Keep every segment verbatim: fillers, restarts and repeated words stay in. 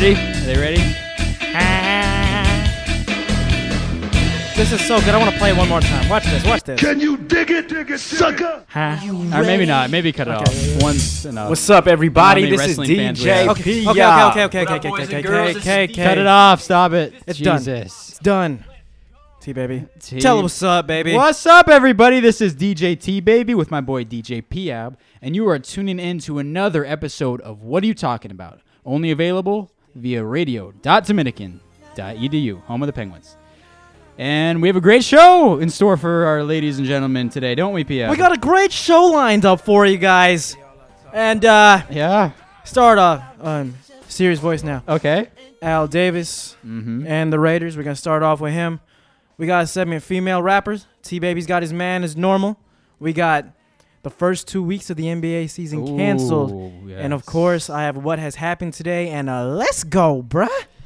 ready? Are they ready? This is so good. I want to play it one more time. Watch this. Watch this. Can you dig it, dig it, sucker? Huh? Or maybe not. Maybe cut it Okay. off. Once enough. What's up, everybody? How many This is wrestling fans we D J have? Okay, P. okay, okay, okay, okay, okay, What up, okay, boys okay, and girls? okay, This is okay, D J. Cut it off. Stop it. It's done. Jesus. It's done. T baby. T. Tell us what's up, baby. What's up, everybody? This is D J T Baby with my boy D J Piab, and you are tuning in to another episode of What Are You Talking About? Only available via radio dot dominican dot e d u, home of the Penguins. And we have a great show in store for our ladies and gentlemen today, don't we, Piab? We got a great show lined up for you guys. And uh Yeah. start off um serious voice now. Okay. Al Davis Mm-hmm. and the Raiders. We're gonna start off with him. We got a segment female rappers. T Baby's got his man as normal. We got the first two weeks of the N B A season canceled. And of course, I have what has happened today. And uh, let's go, bruh.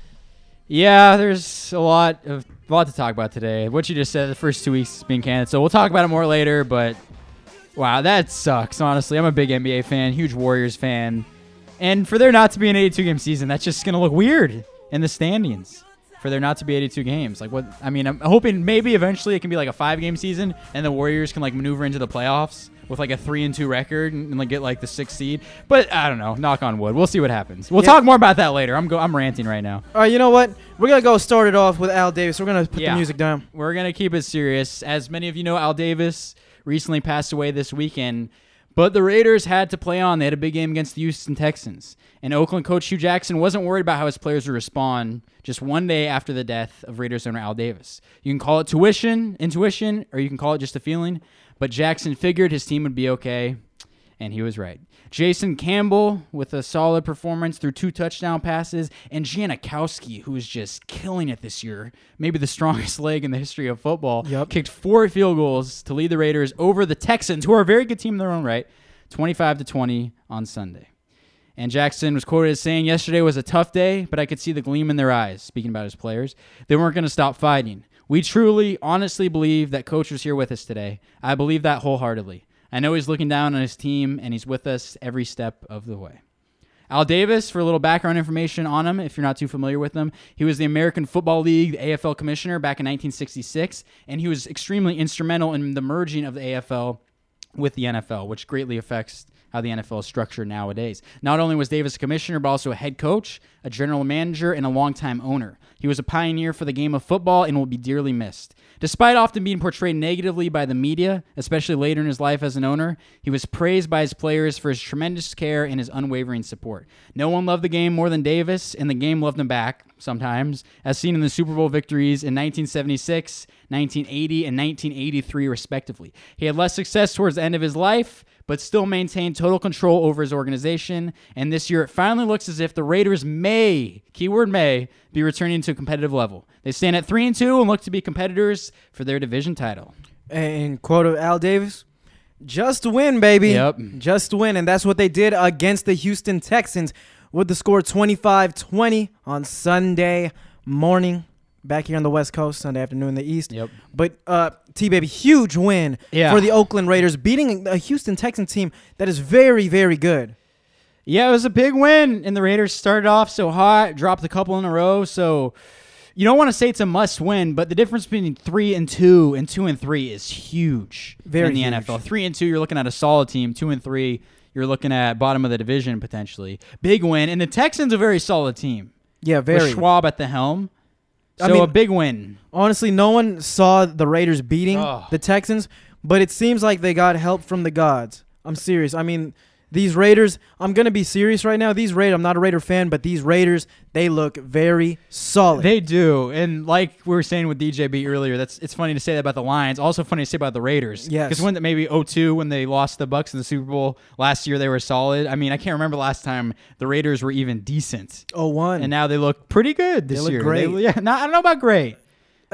Yeah, there's a lot of a lot to talk about today. What you just said, the first two weeks being canceled. We'll talk about it more later, but wow, that sucks, honestly. I'm a big N B A fan, huge Warriors fan. And for there not to be an eighty-two game season, that's just going to look weird in the standings. For there not to be eighty-two games. Like what I mean, I'm hoping maybe eventually it can be like a five game season and the Warriors can like maneuver into the playoffs with like a three and two record and, and like get like the sixth seed. But I don't know, knock on wood. We'll see what happens. We'll Yeah. talk more about that later. I'm go I'm ranting right now. All right, you know what? We're going to go start it off with Al Davis. We're going to put Yeah. the music down. We're going to keep it serious. As many of you know, Al Davis recently passed away this weekend, but the Raiders had to play on. They had a big game against the Houston Texans. And Oakland coach Hugh Jackson wasn't worried about how his players would respond just one day after the death of Raiders owner Al Davis. You can call it tuition, intuition, or you can call it just a feeling, but Jackson figured his team would be okay, and he was right. Jason Campbell with a solid performance through two touchdown passes, and Janikowski, who is just killing it this year, maybe the strongest leg in the history of football, Yep. kicked four field goals to lead the Raiders over the Texans, who are a very good team in their own right, twenty-five to twenty on Sunday. And Jackson was quoted as saying, "Yesterday was a tough day, but I could see the gleam in their eyes," speaking about his players. "They weren't going to stop fighting. We truly, honestly believe that Coach was here with us today. I believe that wholeheartedly. I know he's looking down on his team, and he's with us every step of the way." Al Davis, for a little background information on him, if you're not too familiar with him, he was the American Football League A F L commissioner back in nineteen sixty-six, and he was extremely instrumental in the merging of the A F L with the N F L, which greatly affects how the N F L is structured nowadays. Not only was Davis a commissioner, but also a head coach, a general manager, and a longtime owner. He was a pioneer for the game of football and will be dearly missed. Despite often being portrayed negatively by the media, especially later in his life as an owner, he was praised by his players for his tremendous care and his unwavering support. No one loved the game more than Davis, and the game loved him back, sometimes, as seen in the Super Bowl victories in nineteen seventy-six, nineteen eighty, and nineteen eighty-three, respectively. He had less success towards the end of his life, but still maintained total control over his organization. And this year, it finally looks as if the Raiders may, keyword may, be returning to a competitive level. They stand at three and two and look to be competitors for their division title. And quote of Al Davis, "Just win, baby. Yep. Just win." And that's what they did against the Houston Texans with the score twenty-five twenty on Sunday morning. Back here on the West Coast, Sunday afternoon in the East. Yep. But, uh, T-Baby, huge win Yeah. for the Oakland Raiders, beating a Houston Texans team that is very, very good. Yeah, it was a big win, and the Raiders started off so hot, dropped a couple in a row, so you don't want to say it's a must-win, but the difference between three and two and two and three is huge Very in the huge. N F L. Three and two, you're looking at a solid team. Two and three, you're looking at bottom of the division potentially. Big win, and the Texans a very solid team. Yeah, With very. Schwab at the helm. So I mean- a big win. Honestly, no one saw the Raiders beating Oh. the Texans, but it seems like they got help from the gods. I'm serious. I mean, these Raiders, I'm going to be serious right now. These Raiders, I'm not a Raider fan, but these Raiders, they look very solid. They do, and like we were saying with D J B earlier, that's it's funny to say that about the Lions. Also funny to say about the Raiders. Yes. Because when maybe oh two when they lost the Bucks in the Super Bowl last year, they were solid. I mean, I can't remember the last time the Raiders were even decent, oh one. and now they look pretty good this They look year. great. yeah, not, I don't know about great.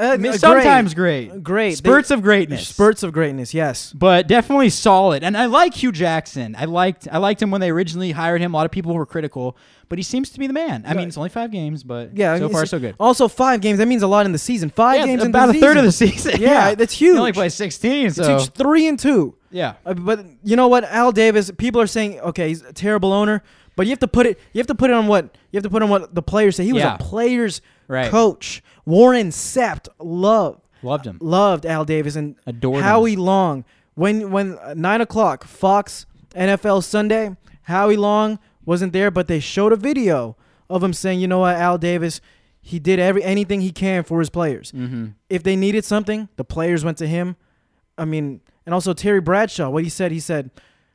Uh, mean, great. sometimes great. Great. Spurts They- of greatness. Spurts of greatness, yes. But definitely solid. And I like Hugh Jackson. I liked I liked him when they originally hired him. A lot of people were critical, but he seems to be the man. I mean, it's only five games, but Yeah, so I mean, far it's- so good. Also, five games. That means a lot in the season. Five Yeah, games in about the a third of season. the season. Yeah, that's huge. He only plays sixteen, so It's three and two. yeah. Uh, but you know what? Al Davis, people are saying, okay, he's a terrible owner, but you have to put it you have to put it on what you have to put on what the players say. He was Yeah. a players Right. coach. Warren Sapp loved Loved him. loved Al Davis and Adored Howie Long. When when uh, nine o'clock Fox N F L Sunday, Howie Long wasn't there, but they showed a video of him saying, you know what, Al Davis, he did every anything he can for his players. Mm-hmm. If they needed something, the players went to him. I mean, and also Terry Bradshaw, what he said, he said,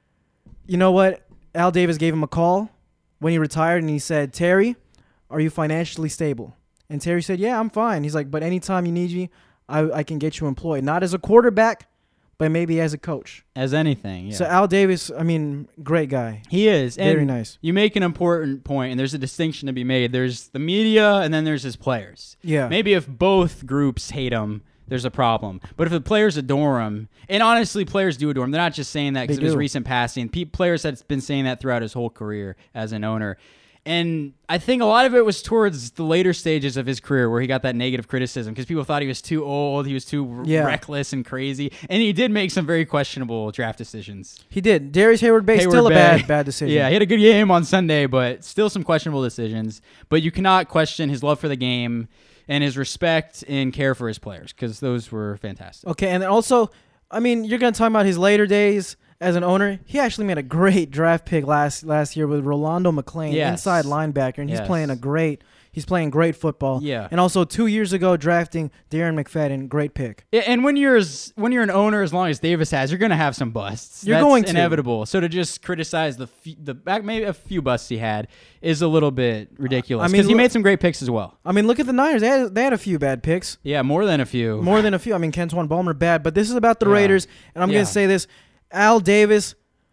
you know what, Al Davis gave him a call when he retired, and he said, Terry, are you financially stable? And Terry said, yeah, I'm fine. He's like, but anytime you need me, I, I can get you employed. Not as a quarterback, but maybe as a coach. As anything, yeah. So Al Davis, I mean, great guy. He is. Very and nice. You make an important point, and there's a distinction to be made. There's the media, and then there's his players. Yeah. Maybe if both groups hate him, there's a problem. But if the players adore him, and honestly, players do adore him. They're not just saying that because They of his do. recent passing. Pe- players have been saying that throughout his whole career as an owner. And I think a lot of it was towards the later stages of his career where he got that negative criticism because people thought he was too old, he was too r- Yeah. reckless and crazy. And he did make some very questionable draft decisions. He did. Darius Hayward Bay, Hayward still a Bay. bad, bad decision. Yeah, he had a good game on Sunday, but still some questionable decisions. But you cannot question his love for the game and his respect and care for his players because those were fantastic. Okay, and then also, I mean, you're going to talk about his later days as an owner. He actually made a great draft pick last last year with Rolando McClain, Yes. inside linebacker, and he's Yes. playing a great he's playing great football. Yeah. And also two years ago drafting Darren McFadden, great pick. Yeah, and when you're as, when you're an owner, as long as Davis has, you're going to have some busts. You're That's going to. inevitable. So to just criticize the f- the back maybe a few busts he had is a little bit ridiculous. I mean, because he look- made some great picks as well. I mean, look at the Niners. They had, they had a few bad picks. Yeah, more than a few. More than a few. I mean, Kentuan Balmer bad, but this is about the Yeah. Raiders, and I'm Yeah. going to say this. Al Davis,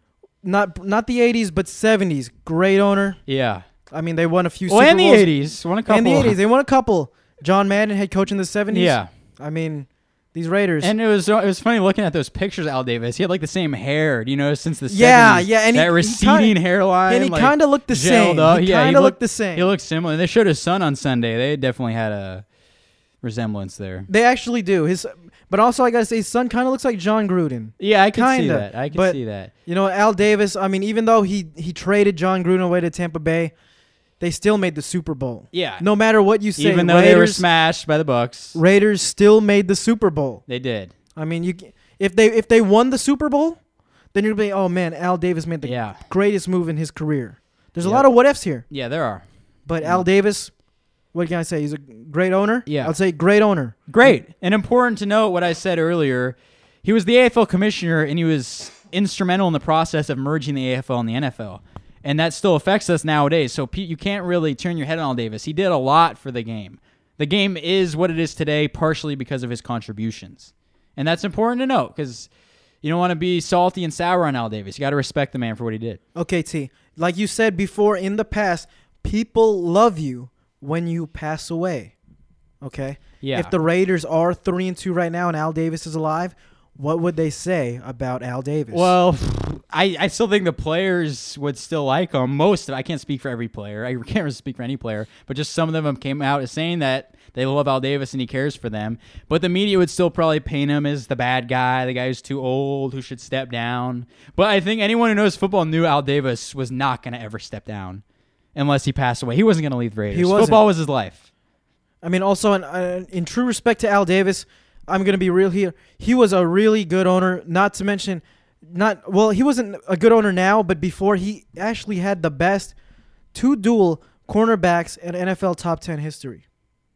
not not the eighties, but seventies, great owner. Yeah. I mean, they won a few Well, Super and the Bowls. eighties, won a couple. And the eighties, they won a couple. John Madden, head coach in the seventies. Yeah. I mean, these Raiders. And it was it was funny looking at those pictures of Al Davis. He had like the same hair, you know, since the Yeah, seventies. yeah, and he- that he receding kinda- hairline. and he like, kind of looked the gelled same. up. He Yeah, kind of looked looked the same. He looked similar. They showed his son on Sunday. They definitely had a resemblance there. They actually do. His, but also I gotta say, his son kind of looks like John Gruden. Yeah, I can see Kinda, that. I can but- see that. You know, Al Davis. I mean, even though he he traded John Gruden away to Tampa Bay, they still made the Super Bowl. Yeah. No matter what you say, Even though Raiders, they were smashed by the Bucks, Raiders still made the Super Bowl. they did. I mean, you if they if they won the Super Bowl, then you're gonna be, oh man, Al Davis made the Yeah. greatest move in his career. There's a Yep. lot of what ifs here, Yeah, there are. but Al Davis, what can I say? He's a great owner. Yeah. I'd say great owner. Great. And important to note what I said earlier. He was the A F L commissioner, and he was instrumental in the process of merging the A F L and the N F L. And that still affects us nowadays. So Pete, you can't really turn your head on Al Davis. He did a lot for the game. The game is what it is today, partially because of his contributions. And that's important to note because you don't want to be salty and sour on Al Davis. You got to respect the man for what he did. Okay, T. Like you said before, in the past, people love you when you pass away. Okay. Yeah. If the Raiders are three and two right now and Al Davis is alive, what would they say about Al Davis? Well, I, I still think the players would still like him. Most of I can't speak for every player. I can't really speak for any player, but just some of them came out as saying that they love Al Davis and he cares for them. But the media would still probably paint him as the bad guy, the guy who's too old, who should step down. But I think anyone who knows football knew Al Davis was not going to ever step down unless he passed away. He wasn't going to leave the Raiders. He wasn't. Football was his life. I mean, also in, uh, in true respect to Al Davis, I'm gonna be real here. He was a really good owner. Not to mention, not well, he wasn't a good owner now, but before he actually had the best two dual cornerbacks in N F L top ten history.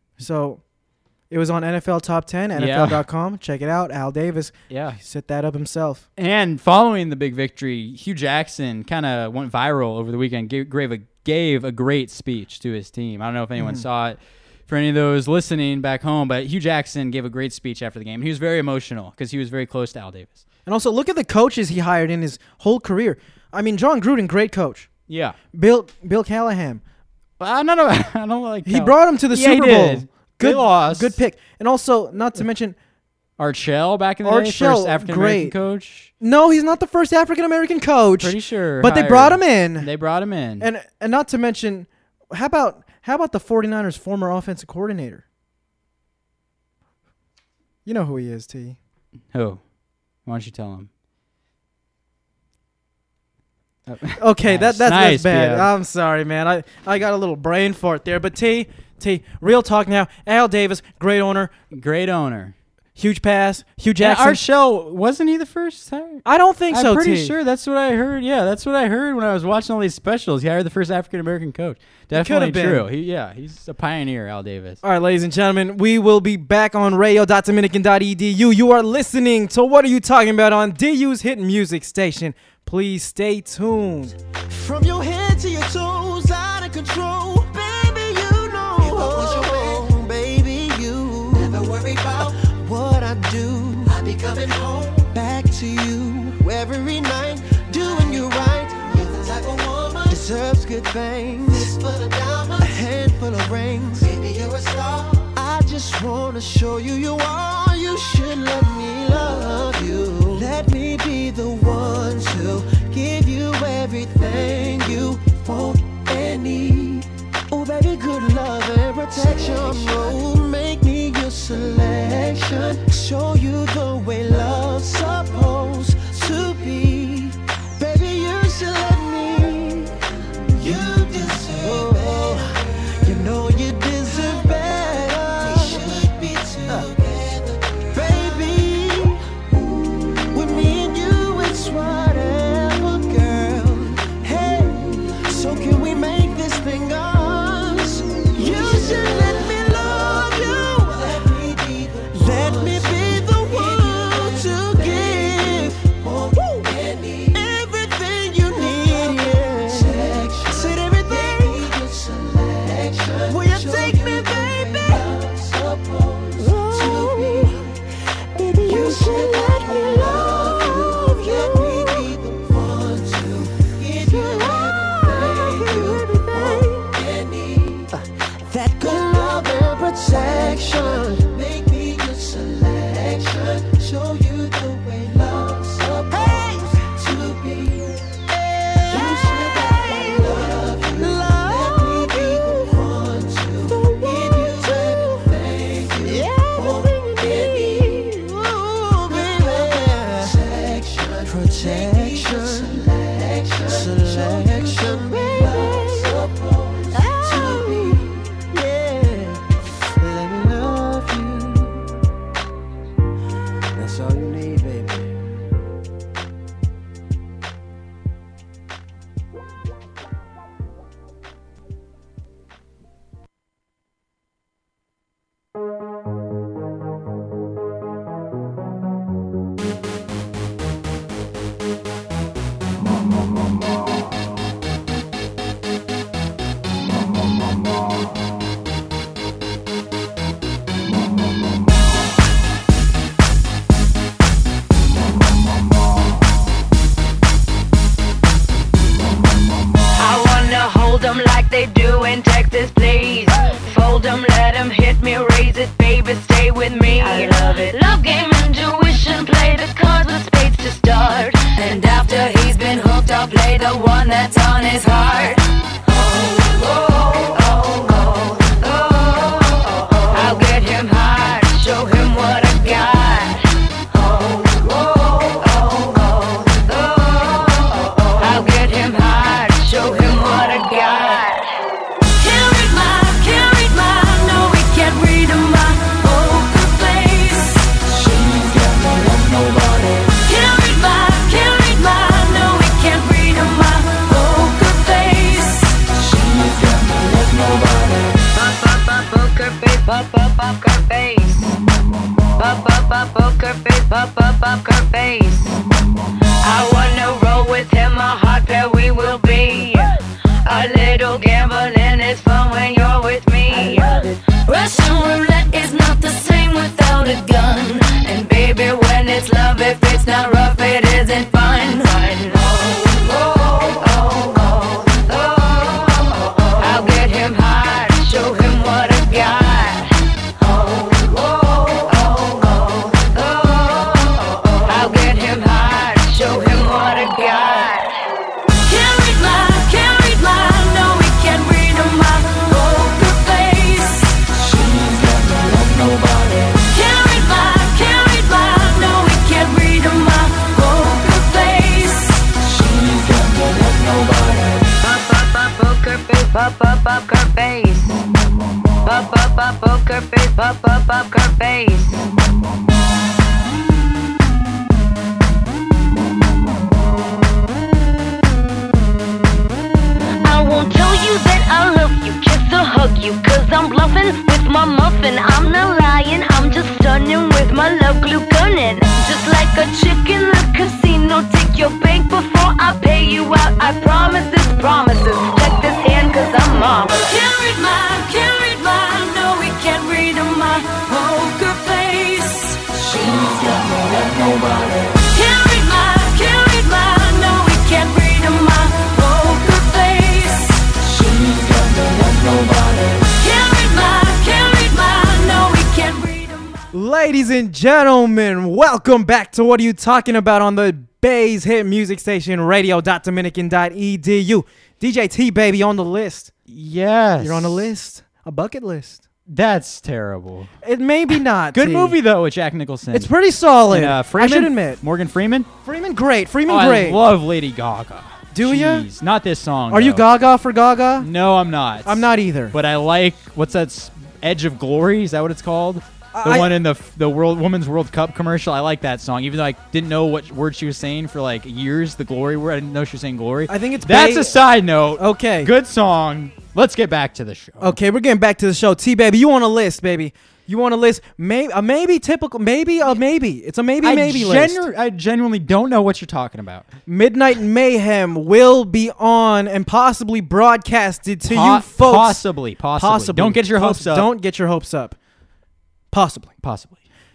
So it was on N F L Top ten, N F L dot com. Check it out. Al Davis. Yeah. He set that up himself. And following the big victory, Hugh Jackson kind of went viral over the weekend, gave, gave, a, gave a great speech to his team. I don't know if anyone Mhm. saw it for any of those listening back home, but Hugh Jackson gave a great speech after the game. He was very emotional because he was very close to Al Davis. And also look at the coaches he hired in his whole career. I mean, John Gruden, great coach. Yeah. Bill Bill Callahan. But I don't know. I don't like He how- brought him to the Yeah, he Super Bowl. did. Good they lost. Good pick. And also, not to mention, Art Shell back in the Art day, Shell, first African American great. coach. no, he's not the first African American coach. Pretty sure. But they hired. brought him in. They brought him in. And and not to mention, how about how about the 49ers former offensive coordinator? You know who he is, T. Who? Why don't you tell him? Okay, Nice. that that's, Nice, that's bad. B F. I'm sorry, man. I, I got a little brain fart there. But T, T, real talk now. Al Davis, great owner, Great owner. huge pass, Hugh Yeah, Jackson. Art Shell, wasn't he the first hire? I don't think I'm so, pretty T. sure that's what I heard. Yeah, that's what I heard when I was watching all these specials. He hired the first African American coach. Definitely been. true. He, yeah, he's a pioneer, Al Davis. All right, ladies and gentlemen, we will be back on radio dot dominican dot e d u. You are listening to What Are You Talking About on D U's hit music station. Please stay tuned. From your head to your toes, out of control, baby, you know. Oh, baby, you never worry about what I do. I be coming home back to you every night, doing you right. You're the type of woman deserves good things. Fistful of diamonds, a handful of rings. Baby, you're a star. I just wanna show you you are. You should let me love you. Let me be the one to give you everything you want and need. Oh, baby, good love and protection. Oh, make me your selection. Show you the way love's supposed to be. Baby, you should let me. You deserve better. You know you deserve better. We should be together, baby. With me and you, it's whatever, girl. Hey, so can we make this thing us? You should let me love you. Let me be the let me be the one to give Woo. Everything you need. Yeah. Said everything. Will you take me, baby? Ooh. Baby, you should let me love you. Let me be the one to give you everything you want and need. That good love and protection. Make me your selection. Show you the way love's supposed to be. You should let me love you. Let me be the one to give you everything you want and need. Ooh, baby. Protection, selection, selection, baby. Supposed to be, yeah. Let me love you. That's all you need, baby. I wanna hold 'em like they do in Texas, please. Fold 'em, let 'em hit me, raise it, baby, stay with me. I love it. Love game, intuition, play the cards with spades to start. And after he's been hooked, I'll play the one that's on his heart. Oh, oh, oh, oh, oh, oh, oh. I'll get him hard, show him what I got. Oh, oh, oh, oh, oh, oh. I'll get him hard, show him what I got. Can't read my, can't read my, no, we can't read my poker face. She's got no love, nobody. Can't read my, can't read my, no, we can't read my poker face. She's got no love, nobody. Pop, pop, pop, poker face, pop, pop, poker face. Pop, pop, pop, poker face, pop, pop, poker face. I wanna roll with him, a hot pair we will be. A little gambling is fun when you're with me. Russian roulette is not the same without a gun. And baby, when it's love, if it's not rough, it isn't fun. Oh, oh, oh, oh, oh, oh. I'll get him hard, show him what I got. Pop up poker face. Pop up up poker face. Pop up poker face. I won't tell you that I love you, kiss or hug you, cause I'm bluffing with my muffin. I'm not lying, I'm just stunning with my love glue gunning. Just like a chick in the casino, take your bank before I pay you out. I promise this promises. Check this hand cause I'm marvelous. Can't read mine, can't read mine. No, we can't read my poker face. She's got me like nobody. Can't read mine, can't read mine. No, we can't read my poker face. She's got me like nobody. Can't read mine, can't read mine. No, we can't read mine. Ladies and gentlemen, welcome back to What Are You Talking About on the Bay's hit music station, radio dot dominican dot e d u. D J T, baby, on the list. Yes. You're on the list. A bucket list. That's terrible. It may be not. Good T. movie, though, with Jack Nicholson. It's pretty solid. And, uh, I Freeman, should admit. Morgan Freeman? Freeman, great. Freeman, Oh, great. I love Lady Gaga. Do ya? Jeez, Not this song, Are you though. Gaga for Gaga? No, I'm not. I'm not either. But I like, what's that, s- Edge of Glory? Is that what it's called? The I- one in the f- the World Women's World Cup commercial. I like that song, even though I didn't know what word she was saying for like years. The glory word, I didn't know she was saying glory. I think it's That's Bay- a side note. Okay. Good song. Let's get back to the show. Okay, we're getting back to the show. T, baby, you on a list, baby. You on a list. Maybe, a maybe typical, maybe, a maybe. It's a maybe, I, maybe list. genu- I genuinely don't know what you're talking about. Midnight Mayhem will be on and possibly broadcasted to Po- you folks. Possibly, possibly. Possibly. Don't get your hopes Possi- up. Don't get your hopes up. Possibly. Possibly.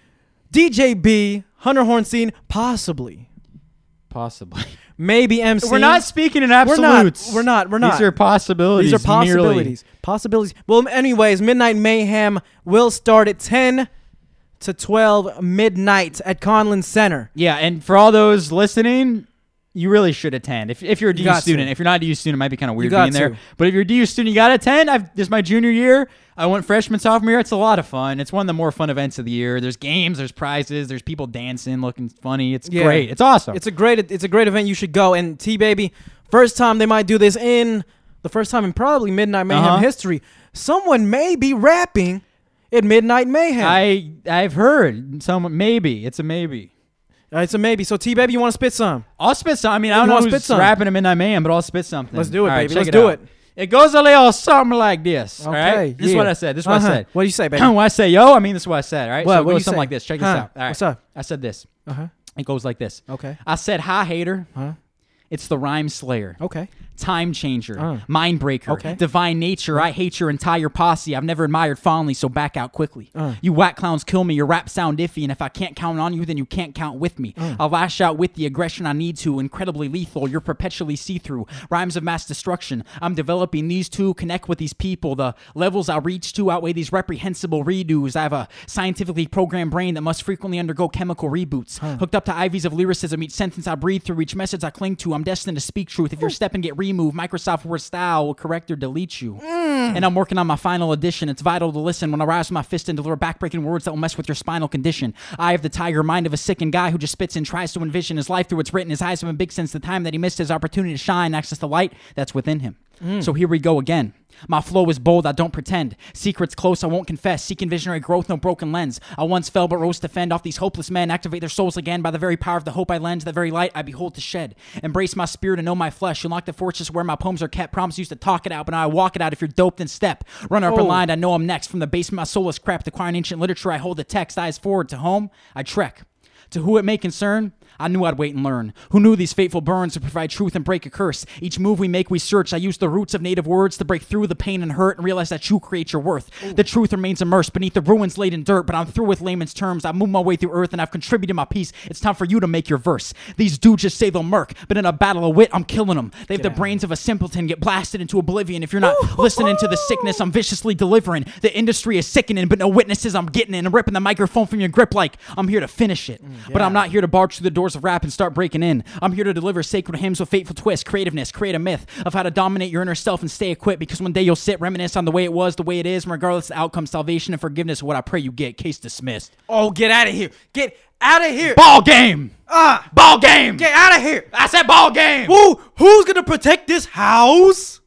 D J B, Hunter Hornstein, possibly. Possibly. Maybe M C. We're not speaking in We're not. absolutes. We're not. We're not. These are possibilities. These are possibilities. merely. Possibilities. Well, anyways, Midnight Mayhem will start at ten to twelve midnight at Conlin Center. Yeah, and for all those listening, you really should attend. If, if you're a D U got student, to. if you're not a D U student, it might be kind of weird got being there. to. But if you're a D U student, you got to attend. I've, this is my junior year. I went freshman, sophomore year. It's a lot of fun. It's one of the more fun events of the year. There's games, there's prizes, there's people dancing, looking funny. It's Yeah. great. It's awesome. It's a great. It's a great event. You should go. And T baby, first time they might do this in the first time in probably Midnight Mayhem Uh-huh. history. Someone may be rapping at Midnight Mayhem. I I've heard some maybe. It's a maybe. Uh, it's a maybe. So T baby, you want to spit some? I'll spit some. I mean, I You don't know wanna who's spit some? rapping at Midnight Mayhem, but I'll spit something. Let's do it, All right, baby. check Let's it do out. it. It goes a little something like this. All Okay, right. This is yeah. what I said. This is what Uh-huh. I said. What do you say, baby? when I say yo, I mean this is what I said. All right. What? So it What do goes you something say? like this. Check Huh. this out. All right. What's up? I said this. Uh huh. It goes like this. Okay. I said, "Hi, hater." Huh? It's the rhyme slayer. Okay. Time changer, Uh. mind breaker, Okay. divine nature. I hate your entire posse. I've never admired fondly, so back out quickly. Uh. You whack clowns kill me. Your rap sound iffy, and if I can't count on you, then you can't count with me. Uh. I'll lash out with the aggression I need to. Incredibly lethal. You're perpetually see-through. Rhymes of mass destruction. I'm developing these two. Connect with these people. The levels I reach to outweigh these reprehensible redos. I have a scientifically programmed brain that must frequently undergo chemical reboots. Hooked up to I Vs of lyricism. Each sentence I breathe through. Each message I cling to. I'm destined to speak truth. If your step and get removed, Microsoft Word style will correct or delete you. And I'm working on my final edition. It's vital to listen when I rise my fist and deliver backbreaking words that will mess with your spinal condition. I have the tiger mind of a sickened guy who just spits and tries to envision his life through what's written. His eyes have been big since the time that he missed his opportunity to shine, access the light that's within him. So here we go again. My flow is bold, I don't pretend. Secrets close, I won't confess. Seeking visionary growth, no broken lens. I once fell but rose to fend off these hopeless men. Activate their souls again by the very power of the hope I lend. The very light I behold to shed. Embrace my spirit and know my flesh. Unlock the fortress where my poems are kept. Promise used to talk it out, but now I walk it out. If you're doped, then step. Run up Oh. a line, I know I'm next. From the basement, my soul is crept. Acquiring ancient literature, I hold the text. Eyes forward to home, I trek. To who it may concern, I knew I'd wait and learn. Who knew these fateful burns would provide truth and break a curse? Each move we make, we search. I use the roots of native words to break through the pain and hurt and realize that you create your worth. The truth remains immersed beneath the ruins laid in dirt, but I'm through with layman's terms. I move my way through earth and I've contributed my piece. It's time for you to make your verse. These dudes just say they'll murk, but in a battle of wit, I'm killing them. They have the brains of a simpleton, get blasted into oblivion. If you're not listening to the sickness, I'm viciously delivering. The industry is sickening, but no witnesses, I'm getting in and ripping the microphone from your grip like I'm here to finish it. But I'm not here to barge through the doors of rap and start breaking in. I'm here to deliver sacred hymns with fateful twists, creativeness, create a myth of how to dominate your inner self and stay equipped, because one day you'll sit, reminisce on the way it was, the way it is, and regardless of the outcome, salvation and forgiveness, what I pray you get. Case dismissed. Oh, get out of here. Get out of here. Ball game! Ah, Ball game! get out of here. I said ball game! Who, who's going to protect this house?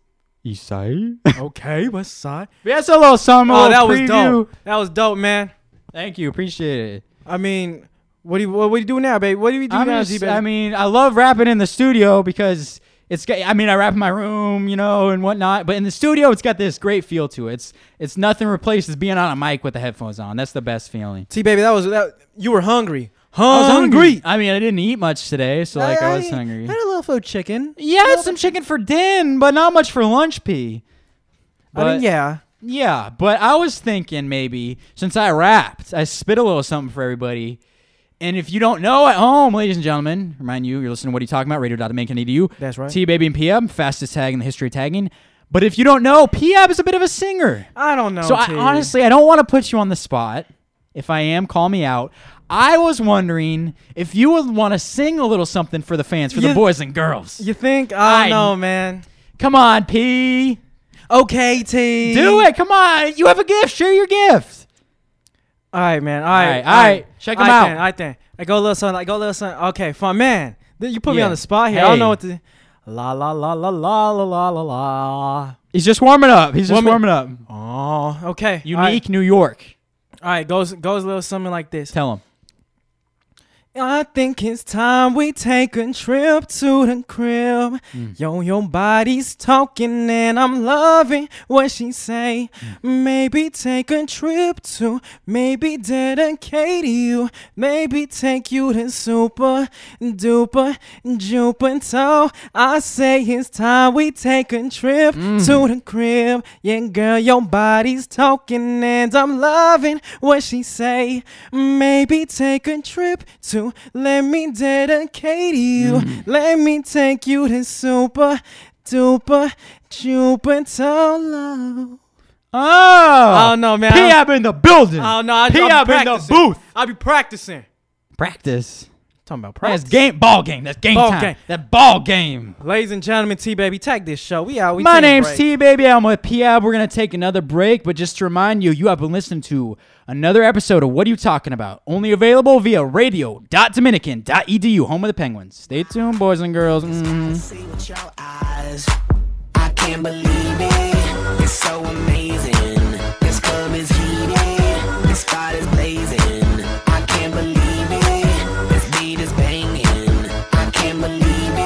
East Side. Okay, West Side. Yeah, it's a little something. a Oh, little that was preview. dope. That was dope, man. Thank you. Appreciate it. I mean, what do you what, what do you do now, baby? What do you do I'm now, just, T-Baby? I mean, I love rapping in the studio because it's. got- I mean, I rap in my room, you know, and whatnot. But in the studio, it's got this great feel to it. It's it's nothing replaces being on a mic with the headphones on. That's the best feeling. T-Baby, that was that. You were hungry. I was Hungry. I mean, I didn't eat much today, so like I, was hungry. Had a little food chicken. Yeah, I had some chicken for din, but not much for lunch, P. I mean, yeah. Yeah, but I was thinking maybe since I rapped, I spit a little something for everybody. And if you don't know at home, ladies and gentlemen, remind you, you're listening to What Are You Talking About? Radio dot Dominican E D U. That's right. T-Baby and P-Ab, fastest tag in the history of tagging. But if you don't know, P-Ab is a bit of a singer. I don't know. So I, T. honestly, I don't want to put you on the spot. If I am, call me out. I was wondering if you would want to sing a little something for the fans, for You- the boys and girls. You think? I I- don't know, man. Come on, P. Okay, T. Do it. Come on. You have a gift. Share your gift. All right, man. All All right, right. All right. Check them All right, out. then, all right, then. I go a little something. I go a little something. Okay, fine, man. Th- You put me Yeah. on the spot here. I don't Hey. know what to. La la la la la la la la la. He's just warming up. He's just Warming- warming up. Oh, okay. Unique New York. All right, all right, goes goes a little something like this. Tell him. I think it's time we take a trip to the crib. Mm. Yo, your body's talking and I'm loving what she say. Mm. Maybe take a trip to, maybe dedicate to you. Maybe take you to super duper Jupiter. I say it's time we take a trip Mm. to the crib. Yeah, girl, your body's talking and I'm loving what she say. Maybe take a trip to, let me dedicate to you. Mm. Let me take you to super duper Jupiter love. Oh. I don't know, man. P-Ab in the building. Oh no, I, P-Ab I'm in the practicing. booth. I'll be practicing. Practice. Talking about That's practice. game. Ball game. That's game Ball time. game. That ball game. Ladies and gentlemen, T-Baby, tag this show. We out. We My take a name's break. T-Baby. I'm with P-Ab. We're going to take another break, but just to remind you, you have been listening to another episode of What Are You Talking About? Only available via radio dot dominican dot e d u, home of the Penguins. Stay tuned, boys and girls. Mm. See with your eyes, I can't believe it. It's so amazing. This club is heated. This spot is blazing. I can't believe it. This beat is banging. I can't believe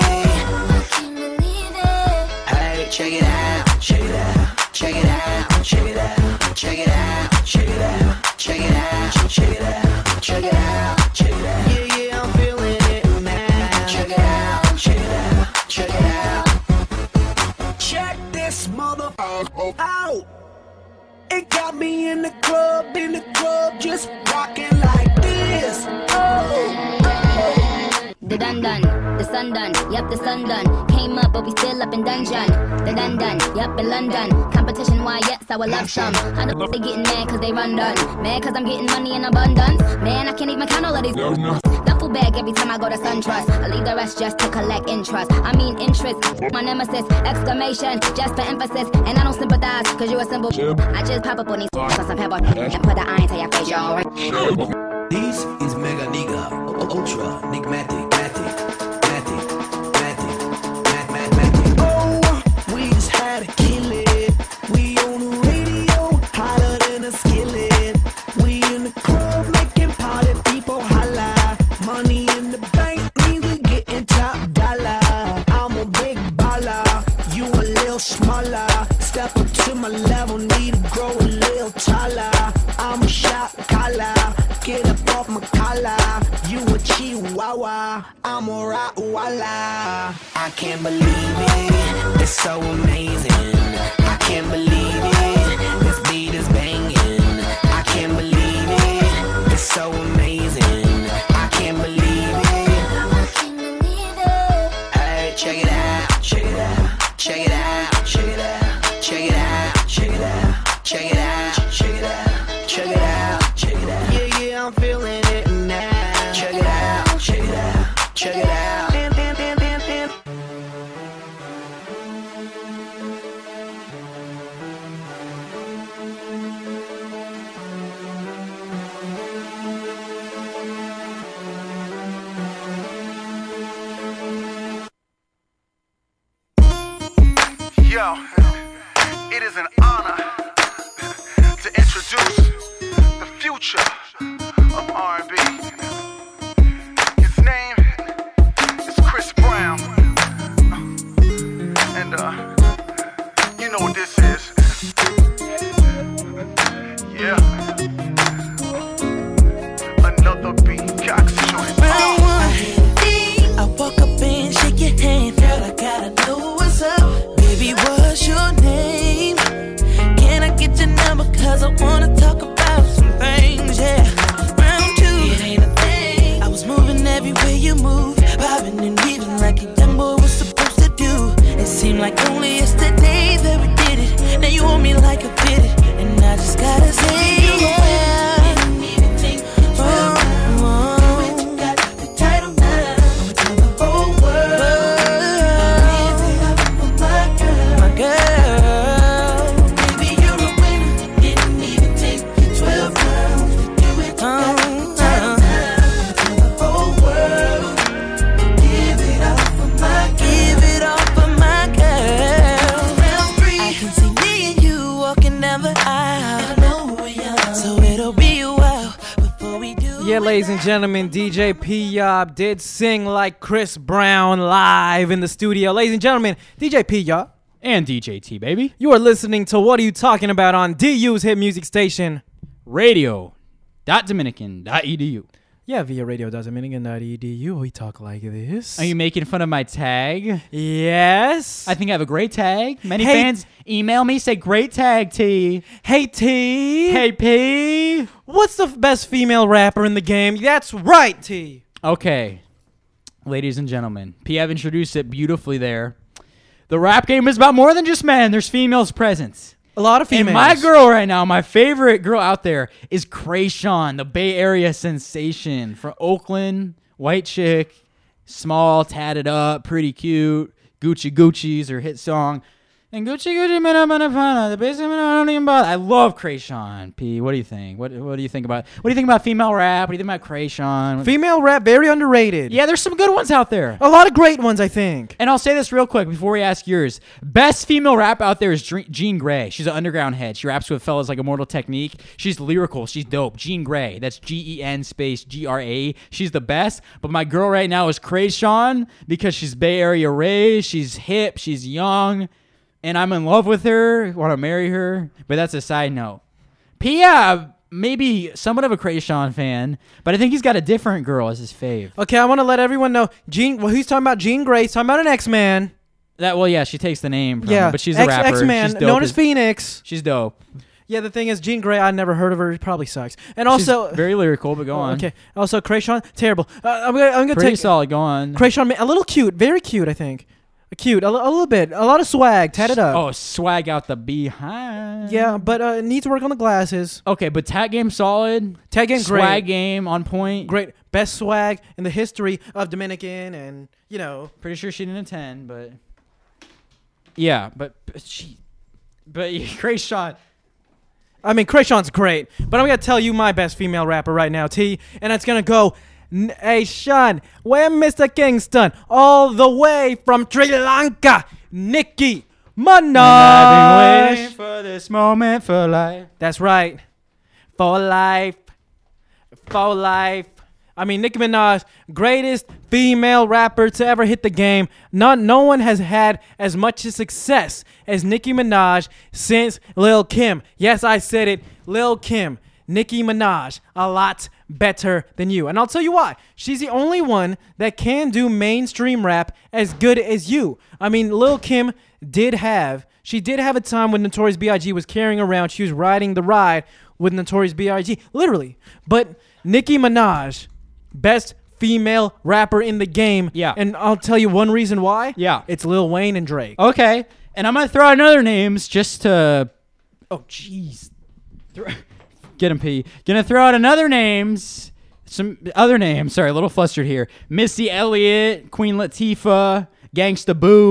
it. Hey, check it out. Check it out. Check it out. Check it out. Check it out. Check it out. Check it out. Check it out. Check it out. Check it out. Yeah, yeah, I'm feeling it now. Check it out. Check it out. Check it out. Check this motherfucker out. It got me in the club, in the club, just rocking like this. Oh, oh. The dun dun, the sun done, yup, the sun done. Came up, but we still up in dungeon. The dun dun, yup, in London. Competition, why, yes, I would love some. I know they getting mad cause they run done. Mad cause I'm getting money in abundance. Man, I can't even count all of these. Duffel bag every time I go to SunTrust. I leave the rest just to collect interest. I mean interest, my nemesis, exclamation, just for emphasis. And I don't sympathize cause you a simple. I just pop up on these on some pepper and put the iron to your face, y'all. This is Mega Nigga, Ultra, Nigmatic, Matic, Matic, Matic, Mat, Mat, Matic. Oh, we just had to kill it. We on the radio, hotter than a skillet. We in the club making party people holla. Money in the bank, means we getting top dollar. I'm a big baller, you a little smaller. Step up to my level, need to grow a little taller. I'm a shot caller. Get up off my collar, you a chihuahua, I'm a Rottweiler. I can't believe it, it's so amazing. I can't believe it, this beat is banging. I can't believe it, it's so amazing. I can't believe it. Hey, check it out, check it out, check it out, check it out, check it out, check it out, check it out, check it out, check it out, check it out. Yeah, yeah, I'm feeling it now. Check it out, check it out, check it out. And, and, and, and, and. Yo, It is an honor to introduce the future of R and B. His name is Chris Brown. And uh, you know what this is. Yeah. Another beat, Cox joint. I walk up and shake your hand. Girl, I gotta know what's up. Baby, what's your name? Can I get your number? Cause I wanna talk about some things, yeah. Round two, it ain't a thing. I was moving everywhere you move, bobbing and weaving like a young boy was supposed to do. It seemed like only yesterday that we did it. Now you want me like a did it, and I just gotta say, yeah. Didn't even take twelve rounds. We got the title now. I'ma tell the whole world. My girl, my girl. Baby, you're a winner. Didn't even take twelve rounds. We do it. Got the title now. I'ma tell the whole world. Give it up for my girl. Give it up for my girl. Round three. I can see me and you walking down the aisle. I know we're young, so it'll be a while before we do. Yeah, ladies and gentlemen, D J P-Yob did sing like Chris Brown live in the studio. Ladies and gentlemen, D J P-Yob, And D J T, baby. you are listening to What Are You Talking About on D U's hit music station. Radio. Dot Dominican. Dot edu. Yeah, via radio dominican dot e d u, we talk like this. Are you making fun of my tag? Yes. I think I have a great tag. Many Hey- fans email me, say, great tag, T. Hey, T. Hey, P. What's the f- best female rapper in the game? That's right, T. Okay. Ladies and gentlemen, P, I've introduced it beautifully there. The rap game is about more than just men. There's females present. A lot of females. And my girl right now, my favorite girl out there is Krayshawn, the Bay Area sensation from Oakland, white chick, small, tatted up, pretty cute. Gucci Gucci's her hit song. And Gucci Gucci Mana Mana Pana, the basement I don't even bother. I love Krayshawn. P, what do you think? What What do you think about? What do you think about female rap? What do you think about Krayshawn? Female rap, very underrated. Yeah, there's some good ones out there. A lot of great ones, I think. And I'll say this real quick before we ask yours. Best female rap out there is Dre- Jean Grey. She's an underground head. She raps with fellas like Immortal Technique. She's lyrical. She's dope. Jean Grey. That's G E N space G R A. She's the best. But my girl right now is Krayshawn because she's Bay Area raised. She's hip. She's young. And I'm in love with her. Want to marry her. But that's a side note. Pia, maybe somewhat of a Krayshawn fan. But I think he's got a different girl as his fave. Okay, I want to let everyone know. Jean, well, he's talking about Jean Grey. He's talking about an X-Man. That Well, yeah, she takes the name from Yeah, him, but she's a X- rapper. X-Man, She's dope known as as- Phoenix. She's dope. Yeah, the thing is, Jean Grey, I never heard of her. She probably sucks. And also, She's very lyrical, but go Oh, on. okay. Also, Krayshawn, terrible. Uh, I'm gonna, I'm gonna Pretty take solid. Go on. Krayshawn, a little cute, very cute. I think, cute, a, li- a little bit, a lot of swag, tatted up. Oh, swag out the behind. Yeah, but uh, needs work on the glasses. Okay, but tag game solid. Tag game swag great. game on point. Great, best swag in the history of Dominican, and you know, Pretty sure she didn't attend, but yeah, but, but she, but Krayshawn. I mean, Krayshawn's great. But I'm gonna tell you my best female rapper right now, T, and it's gonna go. N- Hey, Sean, where Mister Kingston, all the way from Sri Lanka, Nicki I've been Minaj. waiting for this moment for life. That's right. For life. For life. I mean, Nicki Minaj, greatest female rapper to ever hit the game. Not, no one has had as much success as Nicki Minaj since Lil Kim. Yes, I said it. Lil Kim. Nicki Minaj, a lot better than you. And I'll tell you why. She's the only one that can do mainstream rap as good as you. I mean, Lil Kim did have, she did have a time when Notorious B I G was carrying around, she was riding the ride with Notorious B I G, literally. But Nicki Minaj, best female rapper in the game. Yeah. And I'll tell you one reason why. Yeah. It's Lil Wayne and Drake. Okay, and I'm gonna throw out other names just to. Oh, jeez. Throw- Get him, P. Gonna throw out another names. Some other names. Sorry, a little flustered here. Missy Elliott, Queen Latifah, Gangsta Boo.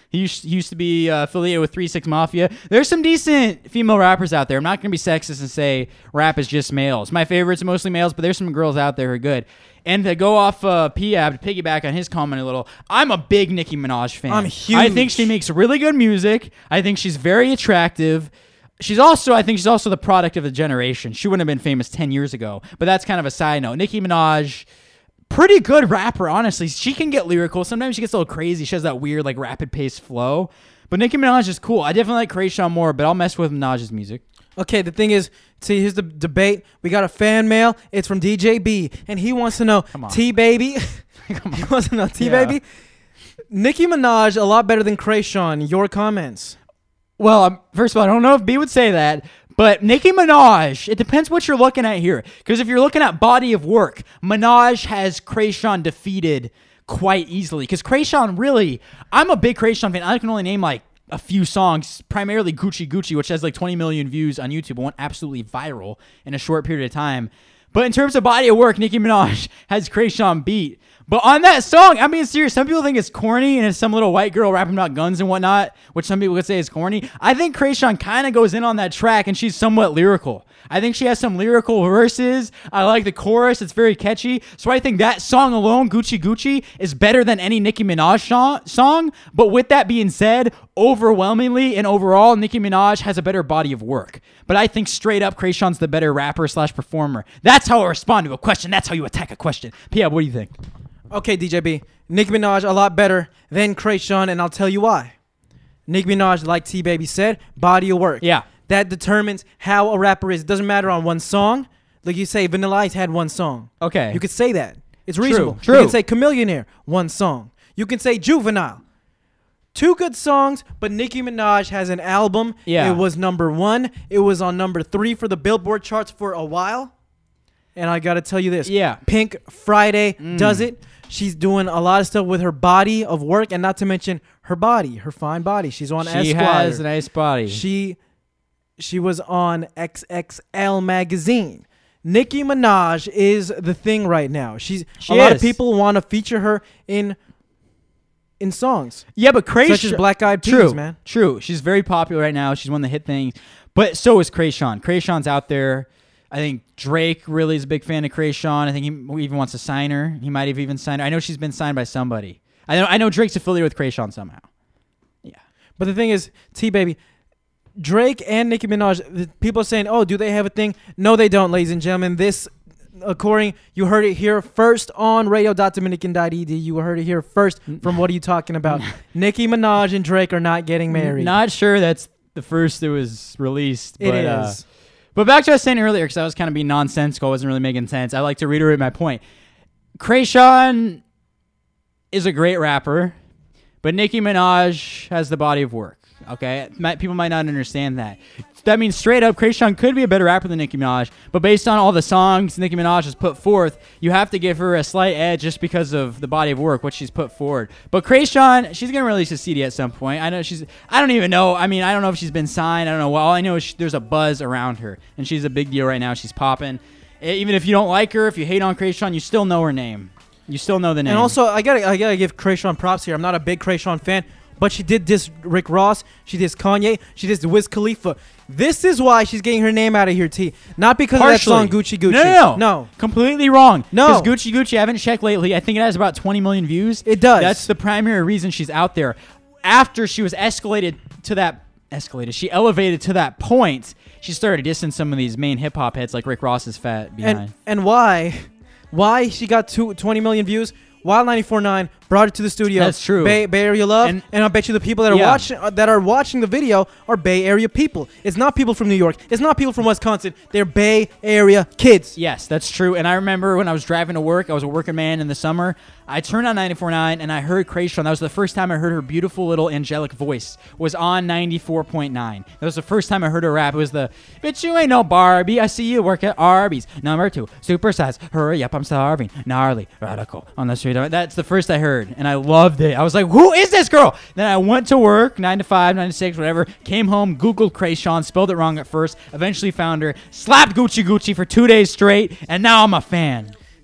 He used, he used to be uh, affiliated with three six Mafia. There's some decent female rappers out there. I'm not going to be sexist and say rap is just males. My favorites are mostly males, but there's some girls out there who are good. And to go off uh, P-Ab, to piggyback on his comment a little, I'm a big Nicki Minaj fan. I'm huge. I think she makes really good music. I think she's very attractive. She's also, I think she's also the product of a generation. She wouldn't have been famous ten years ago, but that's kind of a side note. Nicki Minaj, pretty good rapper, honestly. She can get lyrical. Sometimes she gets a little crazy. She has that weird, like, rapid-paced flow. But Nicki Minaj is cool. I definitely like Krayshawn more, but I'll mess with Minaj's music. Okay, the thing is, see, here's the debate. We got a fan mail. It's from D J B, and he wants to know, T-Baby. He wants to know, T-Baby. Yeah. Nicki Minaj, a lot better than Krayshawn. Your comments? Well, um, first of all, I don't know if B would say that, but Nicki Minaj, it depends what you're looking at here. Because if you're looking at body of work, Minaj has Krayshawn defeated quite easily. Because Krayshawn really, I'm a big Krayshawn fan. I can only name like a few songs, primarily Gucci Gucci, which has like twenty million views on YouTube and went absolutely viral in a short period of time. But in terms of body of work, Nicki Minaj has Krayshawn beat. But on that song, I'm being serious. Some people think it's corny and it's some little white girl rapping about guns and whatnot, which some people would say is corny. I think Krayshawn kind of goes in on that track and she's somewhat lyrical. I think she has some lyrical verses. I like the chorus. It's very catchy. So I think that song alone, Gucci Gucci, is better than any Nicki Minaj sh- song. But with that being said, overwhelmingly and overall, Nicki Minaj has a better body of work. But I think straight up, Krayshawn's the better rapper slash performer. That's how I respond to a question. That's how you attack a question. P F, what do you think? Okay, D J B. Nicki Minaj a lot better than Krayshawn, and I'll tell you why. Nicki Minaj, like T-Baby said, body of work. Yeah. That determines how a rapper is. It doesn't matter on one song. Like you say, Vanilla Ice had one song. Okay. You could say that. It's reasonable. True. True. You can say Chameleonaire, one song. You can say Juvenile. Two good songs, but Nicki Minaj has an album. Yeah. It was number one. It was on number three for the Billboard charts for a while. And I got to tell you this. Yeah. Pink Friday Mm. does it. She's doing a lot of stuff with her body of work, and not to mention her body, her fine body. She's on Esquire. She has a nice body. She she was on X X L magazine. Nicki Minaj is the thing right now. She's She a lot is. of people want to feature her in in songs. Yeah, but Krayshawn, Such as Black Eyed Peas, true, man. True. She's very popular right now. She's one of the hit things. But so is Krayshawn. Krayshawn's out there. I think Drake really is a big fan of Krayshawn. I think he even wants to sign her. He might have even signed her. I know she's been signed by somebody. I know I know Drake's affiliated with Krayshawn somehow. Yeah. But the thing is, T-Baby, Drake and Nicki Minaj, the people are saying, oh, do they have a thing? No, they don't, ladies and gentlemen. This, according, you heard it here first on radio dot dominican dot e d. You heard it here first from What Are You Talking About? Nicki Minaj and Drake are not getting married. Not sure that's the first that was released. It but, is. Uh, but back to what I was saying earlier, because I was kind of being nonsensical. I wasn't really making sense. I like to reiterate my point. Krayshawn is a great rapper, but Nicki Minaj has the body of work. Okay, Might, people might not understand that. That means straight up, Krayshawn could be a better rapper than Nicki Minaj, but based on all the songs Nicki Minaj has put forth, you have to give her a slight edge just because of the body of work, what she's put forward. But Krayshawn, she's gonna release a C D at some point. I know she's. I don't even know. I mean, I don't know if she's been signed. I don't know. Well, all I know is she, there's a buzz around her, and she's a big deal right now. She's popping. Even if you don't like her, if you hate on Krayshawn, you still know her name. You still know the name. And also, I gotta, I gotta give Krayshawn props here. I'm not a big Krayshawn fan, but she did diss Rick Ross. She dissed Kanye. She dissed Wiz Khalifa. This is why she's getting her name out of here, T. Not because Partially. of that song Gucci Gucci. No, no, no. No. Completely wrong. No. Because Gucci Gucci, I haven't checked lately. I think it has about twenty million views. It does. That's the primary reason she's out there. After she was escalated to that, escalated, she elevated to that point, she started dissing some of these main hip-hop heads like Rick Ross's fat behind. And and why? Why she got two, twenty million views? Wild ninety-four point nine brought it to the studio. That's true. Bay, Bay Area love, and, And- I bet you the people that are Yeah. watching uh, that are watching the video are Bay Area people. It's not people from New York. It's not people from Wisconsin. They're Bay Area kids. Yes, that's true. And I remember when I was driving to work, I was a working man in the summer. I turned on ninety-four point nine and I heard Krayshawn. That was the first time I heard her beautiful little angelic voice was on ninety-four point nine. That was the first time I heard her rap. It was the, bitch, you ain't no Barbie. I see you work at Arby's. Number two, supersize. Hurry up, I'm starving. Gnarly, radical, on the street. That's the first I heard. And I loved it. I was like, who is this girl? Then I went to work, nine to five, nine to six, whatever. Came home, Googled Krayshawn, spelled it wrong at first. Eventually found her, slapped Gucci Gucci for two days straight, and now I'm a fan.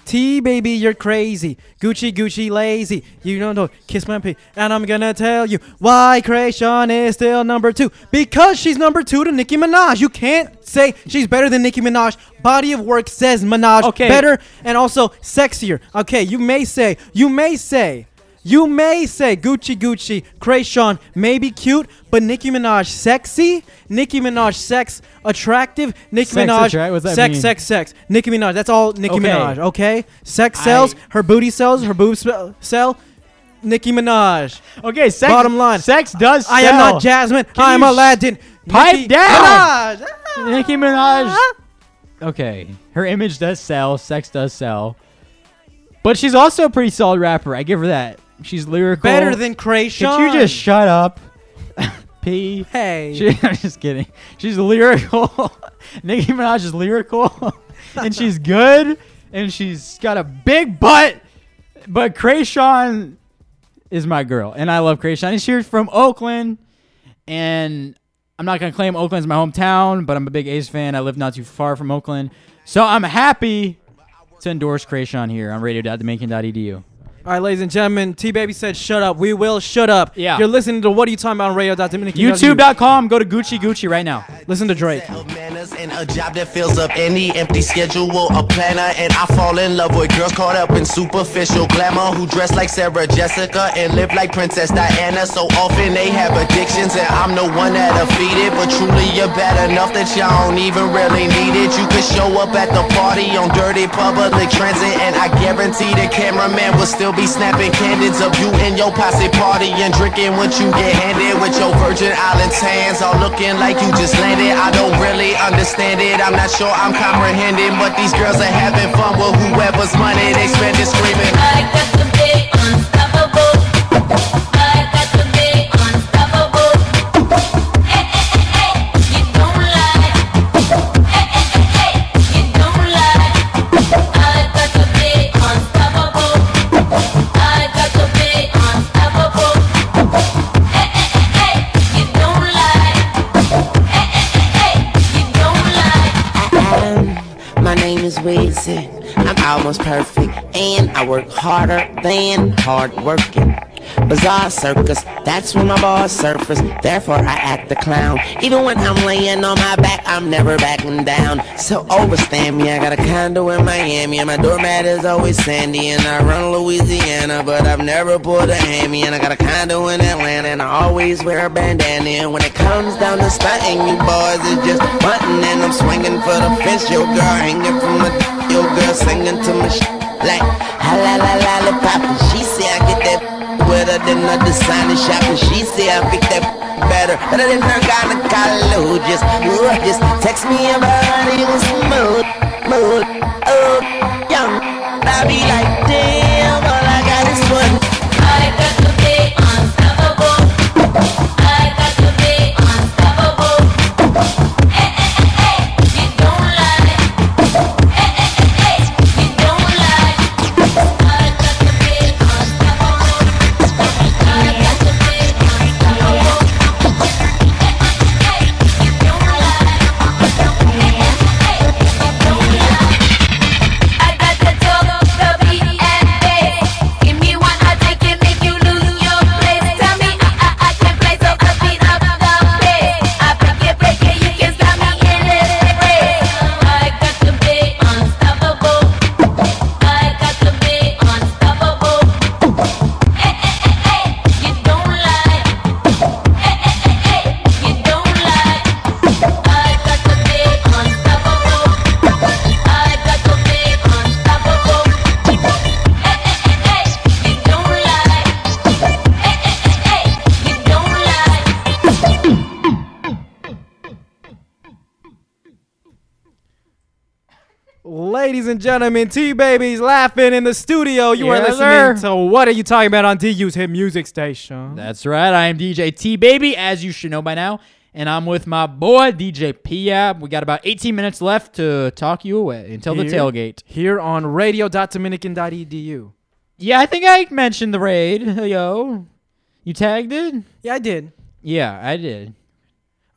T baby, you're crazy. Gucci, Gucci, lazy. You don't know. Kiss my pee. And I'm gonna tell you why Krayshawn is still number two. Because she's number two to Nicki Minaj. You can't say she's better than Nicki Minaj. Body of work says Minaj Okay. better and also sexier. Okay, you may say, you may say, you may say Gucci, Gucci, Krayshawn may be cute, but Nicki Minaj sexy. Nicki Minaj sex attractive. Nicki Sex Minaj attract- what's that sex, mean? sex, sex. Nicki Minaj. That's all Nicki Okay. Minaj. Okay, sex sells. I- her booty sells. Her boobs spe- sell. Nicki Minaj. Okay, sex. Bottom line. Sex does. I am sell. not Jasmine. Can I am you sh- Aladdin. Pipe Nicki down. Minaj. Nicki Minaj. Okay, her image does sell. Sex does sell. But she's also a pretty solid rapper. I give her that. She's lyrical. Better than Krayshawn. Could you just shut up? P. Hey. She, I'm just kidding. She's lyrical. Nicki Minaj is lyrical, and she's good, and she's got a big butt. But Krayshawn is my girl, and I love Krayshawn. And she's from Oakland, and I'm not gonna claim Oakland's my hometown, but I'm a big A's fan. I live not too far from Oakland, so I'm happy to endorse Krayshawn here on radio dot dominican dot e d u. All right, ladies and gentlemen, T Baby said, "Shut up." We will shut up. Yeah. You're listening to What Are You Talking About on radio dot dominican dot e d u. YouTube dot com. Go to Gucci Gucci right now. Listen to Drake. Of manners and a job that fills up any empty schedule, a planner, and I fall in love with girls caught up in superficial glamour who dress like Sarah Jessica and live like Princess Diana. So often they have addictions and I'm the one that'll feed it, but truly you're bad enough that y'all don't even really need it. You could show up at the party on dirty public transit and I guarantee the cameraman will still be snapping candids of you and your posse party and drinking what you get handed with your Virgin Islands hands all looking like you just landed. I don't really understand it, I'm not sure I'm comprehending, but these girls are having fun with whoever's money they spend is screaming. I got to be unstoppable. I got to be unstoppable. Hey, hey, hey, hey, you don't lie. Hey, hey, hey, hey, you don't lie. I got to be unstoppable. I got to be unstoppable. Hey, hey, hey, hey, you don't lie. Hey, hey, hey, hey, you don't lie. My name is Weezy. I'm almost perfect, and I work harder than hard working. Bizarre circus, that's when my boss surface. Therefore, I act the clown. Even when I'm laying on my back, I'm never backing down. So overstand me. I got a condo in Miami, and my doormat is always sandy. And I run Louisiana, but I've never pulled a hammy. And I got a condo in Atlanta, and I always wear a bandana. And when it comes down to stunting, you boys is just button, and I'm swinging for the fence. Your girl hanging from my, your girl singing to my sh- like ha la la la la pop. And she say I get that better than a designer shop, and she say I pick that better, better than a gynecologist. Ooh, just text me about it with some mood, mood, oh, young. I be like, damn, all I got is one. I got to be unstoppable. I got to be unstoppable. Hey, hey, hey, hey, you don't lie. Hey, hey, hey, hey, you don't lie. I got to be unstoppable. I got to be unstoppable. Hey, hey, hey, you don't lie. Hey, hey, hey, you don't lie. I got the talk, the beat, and bass. Give me one, I take it, make you lose your place. Tell me I, I, I can play, so I beat up the bass. I break it, break it, you can stop me in this race. I got to be unstoppable. I got to be unstoppable. Hey, hey, hey, hey, you don't lie. Hey, hey, hey, hey, you don't lie. I got to be unstoppable. I got to be unstoppable. Hey, hey, hey, hey, you don't lie. Hey, hey, hey, hey, you don't lie. Ladies and gentlemen, T Baby's laughing in the studio. You are Yes, listening sir. to What Are You Talking About on D U's Hit Music Station. That's right. I am D J T Baby, as you should know by now, and I'm with my boy D J P-Ab. We got about eighteen minutes left to talk you away until the Here- tailgate. Here on radio dot dominican dot e d u. Yeah, I think I mentioned the raid. Yo, you tagged it? Yeah, I did. Yeah, I did. All right.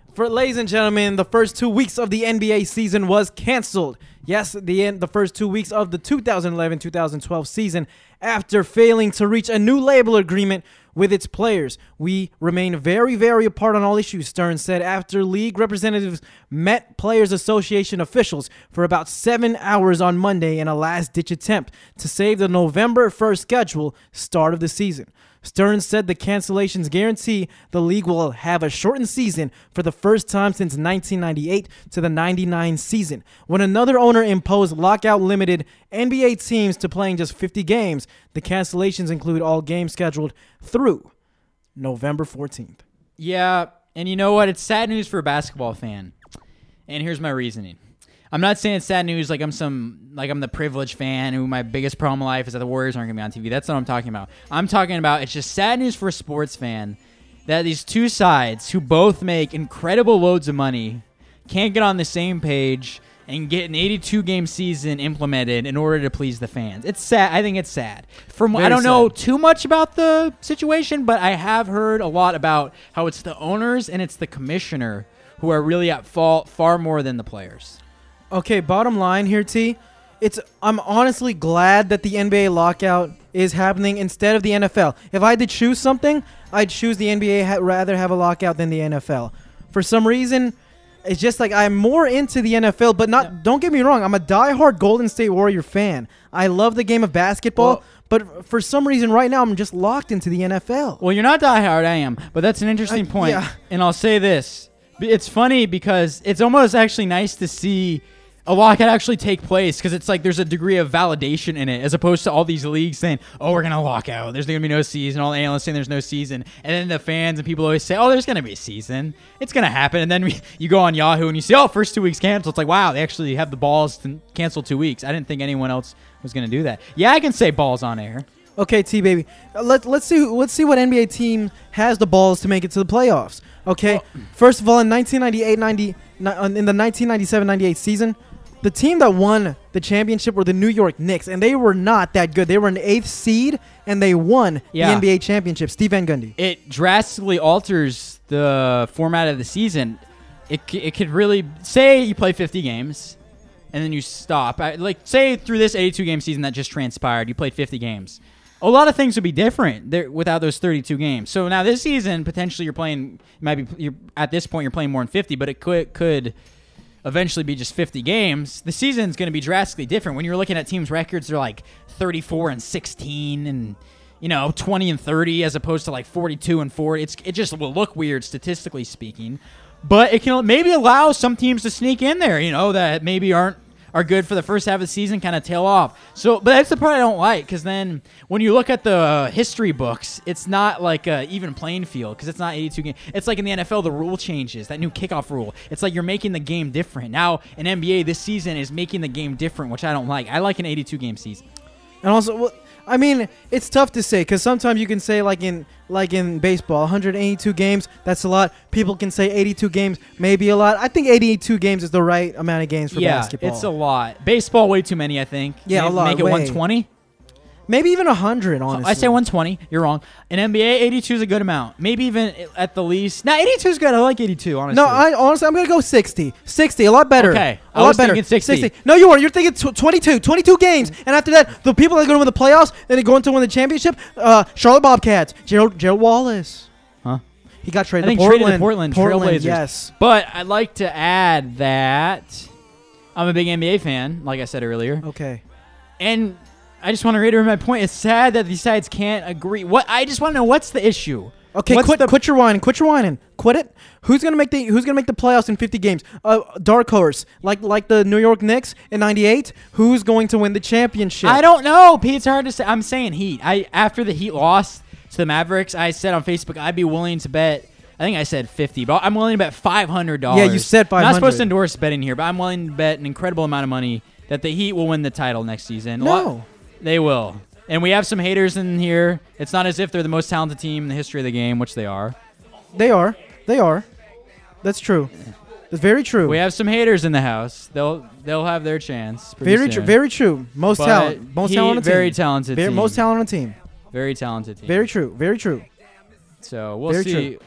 For ladies and gentlemen, the first two weeks of the N B A season was canceled. Yes, the end, the first two weeks of the two thousand eleven two thousand twelve season, after failing to reach a new label agreement with its players. We remain very, very apart on all issues, Stern said after league representatives met Players Association officials for about seven hours on Monday in a last-ditch attempt to save the November first schedule start of the season. Stern said the cancellations guarantee the league will have a shortened season for the first time since nineteen ninety-eight to the ninety-nine season, when another owner imposed lockout-limited N B A teams to playing just fifty games. The cancellations include all games scheduled through November fourteenth. Yeah, and you know what? It's sad news for a basketball fan. And here's my reasoning. I'm not saying it's sad news like I'm some like I'm the privileged fan who my biggest problem in life is that the Warriors aren't going to be on T V. That's not what I'm talking about. I'm talking about it's just sad news for a sports fan that these two sides who both make incredible loads of money can't get on the same page and get an eighty-two game season implemented in order to please the fans. It's sad. I think it's sad. From Very I don't sad. know too much about the situation, but I have heard a lot about how it's the owners and it's the commissioner who are really at fault far more than the players. Okay, bottom line here, T. It's I'm honestly glad that the N B A lockout is happening instead of the N F L. If I had to choose something, I'd choose the N B A ha- rather have a lockout than the N F L. For some reason, it's just like I'm more into the N F L, but not. Yeah. Don't get me wrong. I'm a diehard Golden State Warrior fan. I love the game of basketball, Well- but for some reason, right now, I'm just locked into the N F L. Well, you're not diehard, I am, but that's an interesting I- point. yeah. And I'll say this. It's funny because it's almost actually nice to see a lockout actually take place because it's like there's a degree of validation in it as opposed to all these leagues saying, oh, we're going to lock out. There's going to be no season. All the analysts saying there's no season. And then the fans and people always say, oh, there's going to be a season. It's going to happen. And then we, you go on Yahoo and you see, oh, first two weeks canceled. It's like, wow, they actually have the balls to cancel two weeks. I didn't think anyone else was going to do that. Yeah, I can say balls on air. Okay, T baby. Uh, Let let's see let's see what N B A team has the balls to make it to the playoffs. Okay, Well- first of all, in nineteen ninety-eight ninety ni- uh, in the nineteen ninety-seven ninety-eight season, the team that won the championship were the New York Knicks, and they were not that good. They were an eighth seed, and they won Yeah. the N B A championship. Steve Van Gundy. It drastically alters the format of the season. It c- it could really say you play fifty games, and then you stop. I, like say through this eighty-two game season that just transpired, you played fifty games. A lot of things would be different there without those thirty-two games. So now this season, potentially you're playing. You might be you're, at this point you're playing more than fifty, but it could could eventually be just fifty games. The season's going to be drastically different. When you're looking at teams' records, they're like thirty-four and sixteen and you know twenty and thirty as opposed to like forty-two and forty. It's it just will look weird statistically speaking, but it can maybe allow some teams to sneak in there. You know that maybe aren't are good for the first half of the season, kind of tail off. So, but that's the part I don't like because then when you look at the history books, it's not like a even playing field because it's not eighty-two games. It's like in the N F L, the rule changes, that new kickoff rule. It's like you're making the game different. Now, in N B A, this season is making the game different, which I don't like. I like an eighty-two game season. And also, well, I mean, it's tough to say because sometimes you can say like in like in baseball, one hundred eighty-two games, that's a lot. People can say eighty-two games, maybe a lot. I think eighty-two games is the right amount of games for yeah, basketball. it's a lot. Baseball, way too many, I think. Yeah, Make- a lot, Make it way. one twenty. Maybe even one hundred, honestly. I say one twenty. You're wrong. In N B A, eighty-two is a good amount. Maybe even at the least. Nah, eighty-two is good. I like eighty-two, honestly. No, I honestly, I'm going to go sixty. sixty, a lot better. Okay, A I lot was better. thinking sixty. No, you weren't. You're thinking tw- twenty-two. twenty-two games. And after that, the people that are going to win the playoffs, then they go into win the championship, uh, Charlotte Bobcats, Gerald, Gerald Wallace. Huh? He got I traded think to Portland. traded to Portland, Trailblazers. Yes. But I'd like to add that I'm a big N B A fan, like I said earlier. Okay. And I just want to reiterate my point. It's sad that these sides can't agree. What I just want to know what's the issue. Okay, What's quit, the- quit your whining. Quit your whining. Quit it. Who's gonna make the Who's gonna make the playoffs in fifty games? Uh, dark horse, like like the New York Knicks in ninety-eight. Who's going to win the championship? I don't know, Pete. It's hard to say. I'm saying Heat. I after the Heat lost to the Mavericks, I said on Facebook I'd be willing to bet. I think I said fifty, but I'm willing to bet five hundred dollars. Yeah, you said I'm not supposed to five hundred. endorse betting here, but I'm willing to bet an incredible amount of money that the Heat will win the title next season. A lot- No. They will. And we have some haters in here. It's not as if they're the most talented team in the history of the game, which they are. They are. They are. That's true. That's very true. We have some haters in the house. They'll they'll have their chance. pretty very soon. true. Very true. Most But talent. Most Heat, talent on the very team. talented Very, team. most talent on the team. Very talented team. Very true. Very true. So we'll very see. true.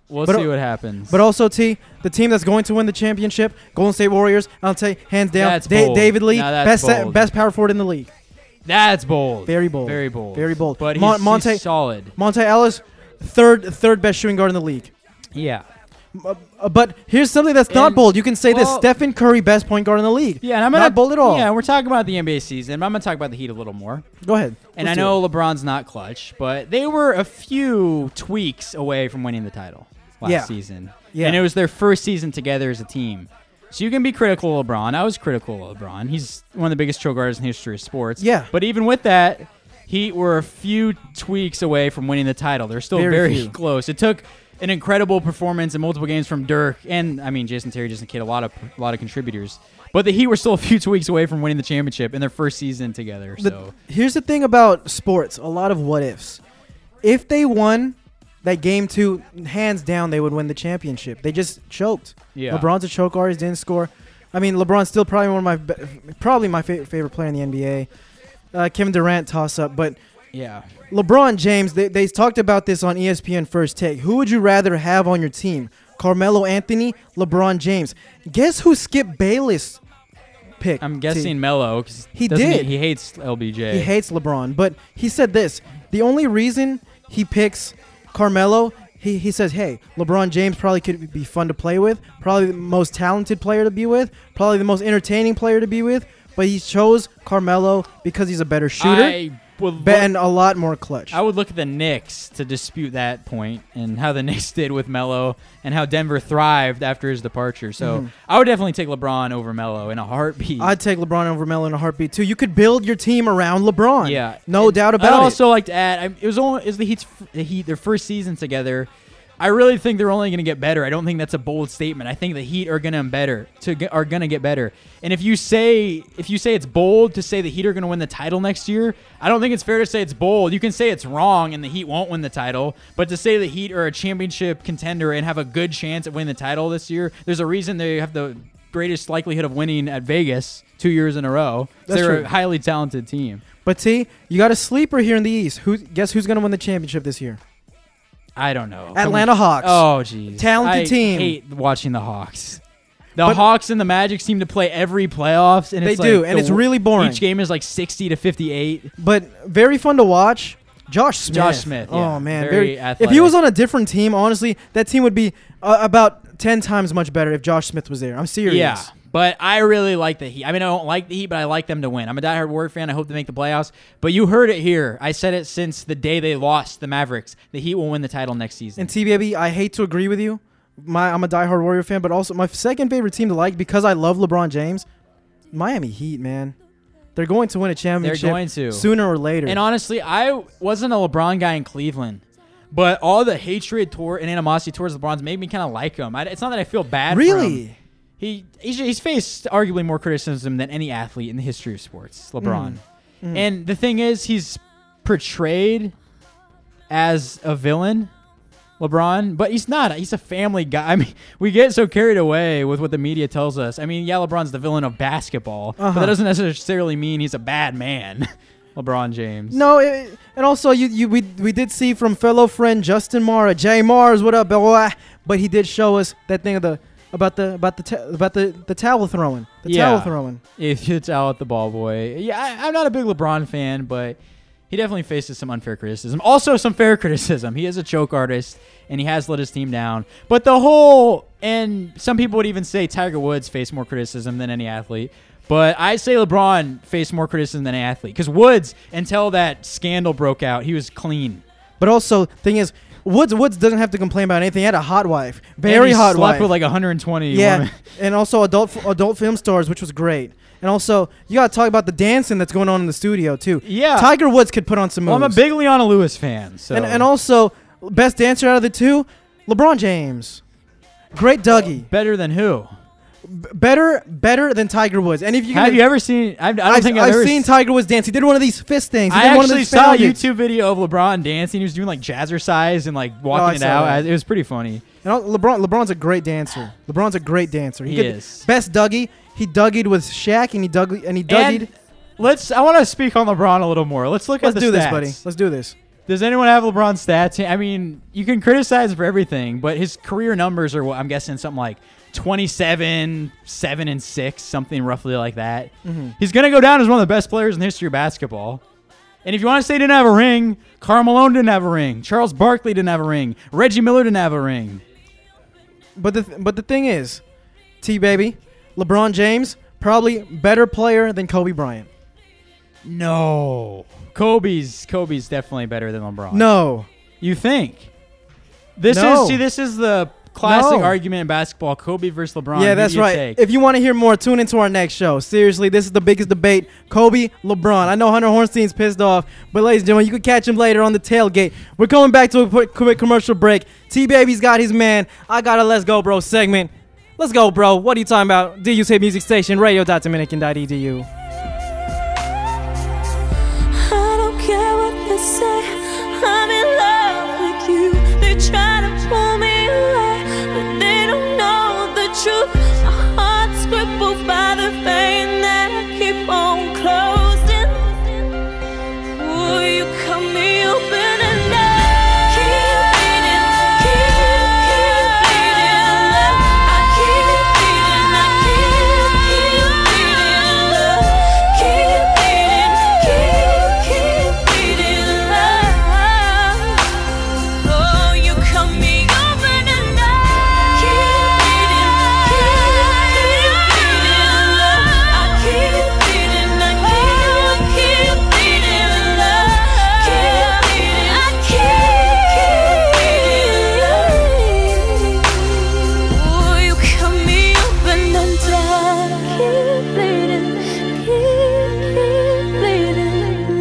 We'll But see al- what happens. But also, T, the team that's going to win the championship, Golden State Warriors, I'll tell you, hands down, That's Da- bold. David Lee, Now that's best se- bold. best power forward in the league. That's bold. Very bold. Very bold. Very bold. But Mon- he's, Monte- he's solid. Monte Ellis, third third best shooting guard in the league. Yeah. Uh, but here's something that's not And- bold. You can say this: well- Stephen Curry, best point guard in the league. Yeah, and I'm gonna, not bold at all. Yeah, we're talking about the N B A season. But I'm gonna talk about the Heat a little more. Go ahead. And Let's I do know it. LeBron's not clutch, but they were a few tweaks away from winning the title last Yeah. season. Yeah. And it was their first season together as a team. So you can be critical of LeBron. I was critical of LeBron. He's one of the biggest choke artists in the history of sports. Yeah. But even with that, Heat were a few tweaks away from winning the title. They're still Very very, few. close. It took an incredible performance in multiple games from Dirk and, I mean, Jason Terry, Jason Kidd, a lot of a lot of contributors. But the Heat were still a few tweaks away from winning the championship in their first season together. The- So here's the thing about sports: a lot of what ifs. If they won that game two, hands down, they would win the championship. They just choked. Yeah. LeBron's a choke artist, didn't score. I mean, LeBron's still probably one of my be- probably my fa- favorite player in the N B A. Uh, Kevin Durant toss up, but yeah. LeBron James, they, they talked about this on E S P N First Take. Who would you rather have on your team? Carmelo Anthony, LeBron James. Guess who Skip Bayless picked? I'm T? guessing Melo. 'Cause He doesn't did. He hates L B J. He hates LeBron, but he said this. The only reason he picks Carmelo, he, he says, hey, LeBron James probably could be fun to play with, probably the most talented player to be with, probably the most entertaining player to be with, but he chose Carmelo because he's a better shooter I would be- look, and a lot more clutch. I would look at the Knicks to dispute that point and how the Knicks did with Melo and how Denver thrived after his departure. So Mhm. I would definitely take LeBron over Melo in a heartbeat. I'd take LeBron over Melo in a heartbeat too. You could build your team around LeBron. yeah, no And doubt I'd about it. also like to add, I, it was only is the Heat's the Heat their first season together. I really think they're only going to get better. I don't think that's a bold statement. I think the Heat are going to better to get, are going to get better. And if you say if you say it's bold to say the Heat are going to win the title next year, I don't think it's fair to say it's bold. You can say it's wrong and the Heat won't win the title, but to say the Heat are a championship contender and have a good chance at winning the title this year, there's a reason they have the greatest likelihood of winning at Vegas two years in a row. That's They're true. a highly talented team. But T, you got a sleeper here in the East. Who guess who's going to win the championship this year? I don't know. Atlanta Hawks. Oh, jeez. Talented I team. hate watching the Hawks. The But- Hawks and the Magic seem to play every playoffs, and They it's do, like and the it's w- really boring. Each game is like sixty to fifty-eight. But very fun to watch. Josh Smith. Josh Smith, yeah. Oh man, Very very. If athletic. he was on a different team, honestly, that team would be uh, about ten times much better if Josh Smith was there. I'm serious. Yeah, but I really like the Heat. I mean, I don't like the Heat, but I like them to win. I'm a diehard Warrior fan. I hope they make the playoffs. But you heard it here. I said it since the day they lost the Mavericks. The Heat will win the title next season. And T baby, I hate to agree with you. My I'm a diehard Warrior fan, but also my second favorite team to like because I love LeBron James. Miami Heat, man. They're going to win a championship. going to. sooner or later. And honestly, I wasn't a LeBron guy in Cleveland, but all the hatred toward and animosity towards LeBron's made me kind of like him. I, it's not that I feel bad for him. really, He he's, he's faced arguably more criticism than any athlete in the history of sports, LeBron. Mm. And the thing is, he's portrayed as a villain, LeBron, but he's not. He's a family guy. I mean, we get so carried away with what the media tells us. I mean, yeah, LeBron's the villain of basketball, but Uh-huh. that doesn't necessarily mean he's a bad man. LeBron James. no, it, and also you you we we did see from fellow friend Justin Mara, Jay Mars, what up, boy? But he did show us that thing of the about the about the ta- about the the towel throwing, the Yeah. towel throwing. If it's out the ball boy. Yeah, I, I'm not a big LeBron fan, but he definitely faces some unfair criticism. Also, some fair criticism. He is a choke artist, and he has let his team down. But the whole, and some people would even say Tiger Woods faced more criticism than any athlete. But I say LeBron faced more criticism than any athlete. Because Woods, until that scandal broke out, he was clean. But also, thing is, Woods Woods doesn't have to complain about anything. He had a hot wife, And very he hot slept wife. with like one hundred twenty yeah, women. and also adult adult film stars, which was great. And also, you gotta talk about the dancing that's going on in the studio too. Yeah. Tiger Woods could put on some moves. Well, I'm a big Leona Lewis fan. So. and and also, best dancer out of the two, LeBron James. Great Dougie. Better than who? B- better better than Tiger Woods. And if you Have you ever seen? I, I don't I've, think I've, I've ever seen s- Tiger Woods dance. He did one of these fist things. He I did one of actually these saw a founded- YouTube video of LeBron dancing. He was doing like jazzercise and like Oh, I walking it saw out. that. It was pretty funny. And al- LeBron LeBron's a great dancer. LeBron's a great dancer. He could- is. Best Dougie. He Dougied with Shaq and he dug and he Dougied. And let's. I want to speak on LeBron a little more. Let's look Let's at the do stats. this, buddy. Let's do this. Does anyone have LeBron's stats? I mean, you can criticize for everything, but his career numbers are, what I'm guessing, something like twenty-seven, seven, and six, something roughly like that. Mm-hmm. He's going to go down as one of the best players in the history of basketball. And if you want to say he didn't have a ring, Karl Malone didn't have a ring. Charles Barkley didn't have a ring. Reggie Miller didn't have a ring. But the th- but the thing is, T-Baby, LeBron James, probably better player than Kobe Bryant. No. Kobe's Kobe's definitely better than LeBron. No. You think? This No. is see this is the classic No. argument in basketball, Kobe versus LeBron. Yeah, Who that's do you right. take? If you want to hear more, tune into our next show. Seriously, this is the biggest debate. Kobe, LeBron. I know Hunter Hornstein's pissed off, but ladies and gentlemen, you can catch him later on the tailgate. We're going back to a quick, quick commercial break. T-Baby's got his man. I got a Let's Go Bro segment. Let's go, bro. What are you talking about? D U's Hit Music Station, radio dot dominican dot e d u. I don't care what they say, I'm in love with you. They try to pull me away, but they don't know the truth. My heart's crippled by the pain that I keep on closing. Will you cut me open and I keep bleeding, keep, keep bleeding, love. I keep bleeding, I keep, keep bleeding, love. Keep bleeding, keep, keep bleeding, love. Oh, you cut me open and I keep bleeding, keep, keep bleeding, love. I keep bleeding, I keep, keep bleeding, love. Keep bleeding, I keep, keep bleeding. Oh, you cut me open and I keep bleeding, keep, keep bleeding,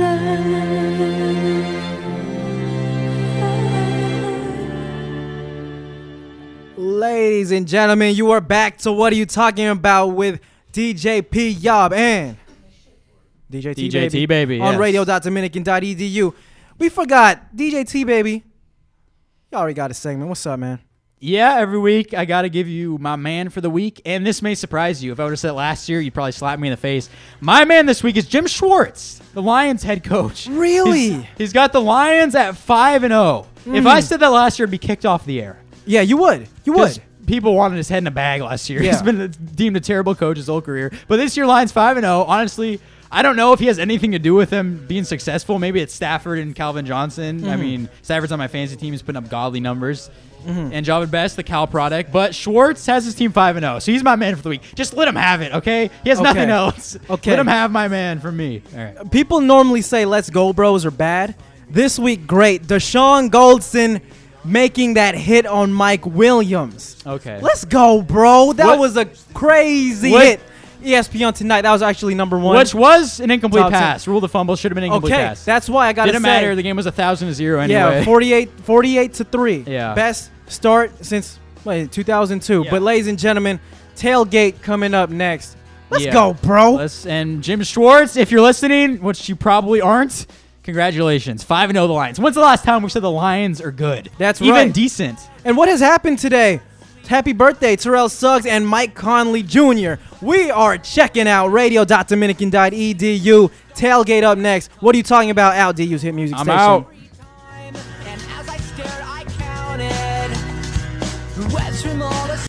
love. Ladies and gentlemen, you are back to What Are You Talking About with D J P Yob and D J T D J T Baby, on yes. radio dot dominican dot e d u. We forgot D J T Baby. You already got a segment. What's up, man? Yeah, every week I got to give you my man for the week, and this may surprise you. If I would have said it last year, you'd probably slap me in the face. My man this week is Jim Schwartz, the Lions head coach. Really? He's, he's got the Lions at five and zero. If I said that last year, it'd be kicked off the air. Yeah, you would. You 'Cause would. People wanted his head in a bag last year. Yeah. He's been deemed a terrible coach his whole career. But this year, Lions five and zero. Honestly, I don't know if he has anything to do with him being successful. Maybe it's Stafford and Calvin Johnson. Mm-hmm. I mean, Stafford's on my fantasy team. He's putting up godly numbers. Mm-hmm. And Javid Best, the Cal product. But Schwartz has his team five and zero. So he's my man for the week. Just let him have it, okay? He has Okay. nothing else. Okay. Let him have my man from me. All right. People normally say Let's Go Bros are bad. This week, great. Deshaun Goldson making that hit on Mike Williams. Okay. Let's go, bro. That What- was a crazy What- hit. E S P N tonight. That was actually number one. Which was an incomplete Top ten. pass. Rule the fumble. Should have been an incomplete okay, pass. that's why I got to say. Didn't matter. The game was one thousand to zero anyway. Yeah, forty-eight, forty-eight to three. Yeah. Best start since wait, two thousand two. Yeah. But ladies and gentlemen, tailgate coming up next. Let's Yeah. go, bro. Let's, and Jim Schwartz, if you're listening, which you probably aren't, congratulations. five and oh the Lions. When's the last time we said the Lions are good? That's Even right. decent. And what has happened today? Happy birthday, Terrell Suggs and Mike Conley Junior We are checking out radio dot dominican dot e d u. Tailgate up next. What are you talking about? Out D U's Hit Music I'm Station. out. And as I stared, I counted west from all the